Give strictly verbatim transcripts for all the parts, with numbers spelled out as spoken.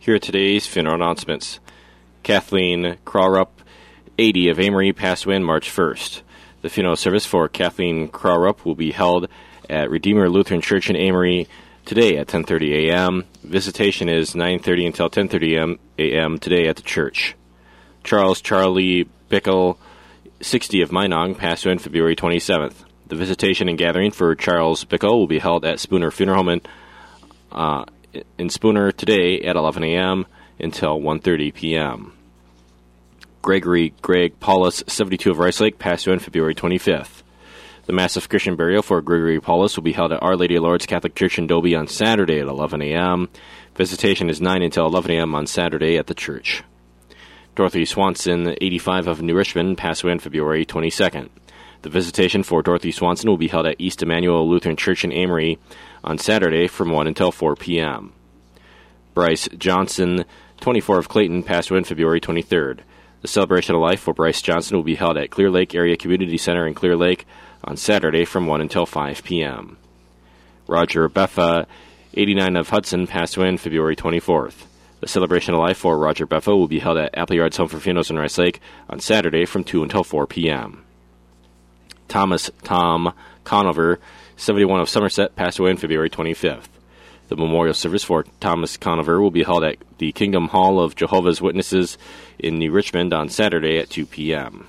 Here are today's funeral announcements. Kathleen Crawrup, eighty, of Amory, passed away on March first. The funeral service for Kathleen Crawrup will be held at Redeemer Lutheran Church in Amory today at ten thirty a.m. Visitation is nine thirty until ten thirty a.m. today at the church. Charles Charlie Bickle, sixty, of Minong, passed away on February twenty-seventh. The visitation and gathering for Charles Bickle will be held at Spooner Funeral Home in, uh, in Spooner today at eleven a.m. until one thirty p.m. Gregory Greg Paulus, seventy-two, of Rice Lake, passed away on February twenty-fifth. The massive Christian burial for Gregory Paulus will be held at Our Lady of Lourdes Catholic Church in Dobie on Saturday at eleven a.m. Visitation is nine until eleven a.m. on Saturday at the church. Dorothy Swanson, eighty-five, of New Richmond, passed away on February twenty-second. The visitation for Dorothy Swanson will be held at East Emmanuel Lutheran Church in Amory on Saturday from one until four p.m. Bryce Johnson, twenty-four, of Clayton, passed away on February twenty-third. The celebration of life for Bryce Johnson will be held at Clear Lake Area Community Center in Clear Lake on Saturday from one until five p.m. Roger Beffa, eighty-nine, of Hudson, passed away on February twenty-fourth. The celebration of life for Roger Beffa will be held at Appleyard's Home for Funerals in Rice Lake on Saturday from two until four p.m. Thomas Tom Conover, seventy-one, of Somerset, passed away on February twenty-fifth. The memorial service for Thomas Conover will be held at the Kingdom Hall of Jehovah's Witnesses in New Richmond on Saturday at two p.m.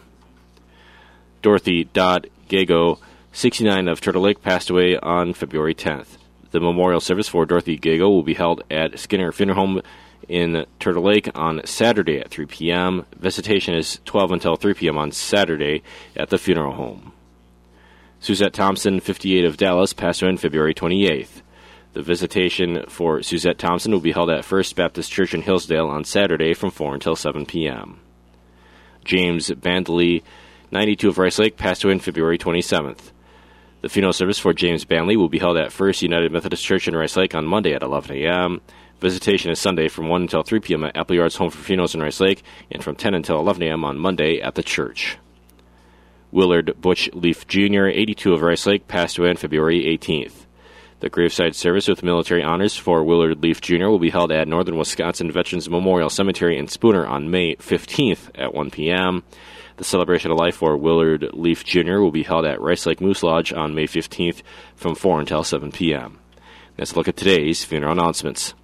Dorothy Dodd Gago, sixty-nine, of Turtle Lake, passed away on February tenth. The memorial service for Dorothy Gago will be held at Skinner Funeral Home in Turtle Lake on Saturday at three p.m. Visitation is twelve until three p.m. on Saturday at the funeral home. Suzette Thompson, fifty-eight, of Dallas, passed away on February twenty-eighth. The visitation for Suzette Thompson will be held at First Baptist Church in Hillsdale on Saturday from four until seven p.m. James Bandley, ninety-two, of Rice Lake, passed away on February twenty-seventh. The funeral service for James Bandley will be held at First United Methodist Church in Rice Lake on Monday at eleven a.m. Visitation is Sunday from one until three p.m. at Appleyard's Home for Funerals in Rice Lake and from ten until eleven a.m. on Monday at the church. Willard Butch Leaf Junior, eighty-two, of Rice Lake, passed away on February eighteenth. The graveside service with military honors for Willard Leaf Junior will be held at Northern Wisconsin Veterans Memorial Cemetery in Spooner on May fifteenth at one p.m. The celebration of life for Willard Leaf Junior will be held at Rice Lake Moose Lodge on May fifteenth from four until seven p.m. Let's look at today's funeral announcements.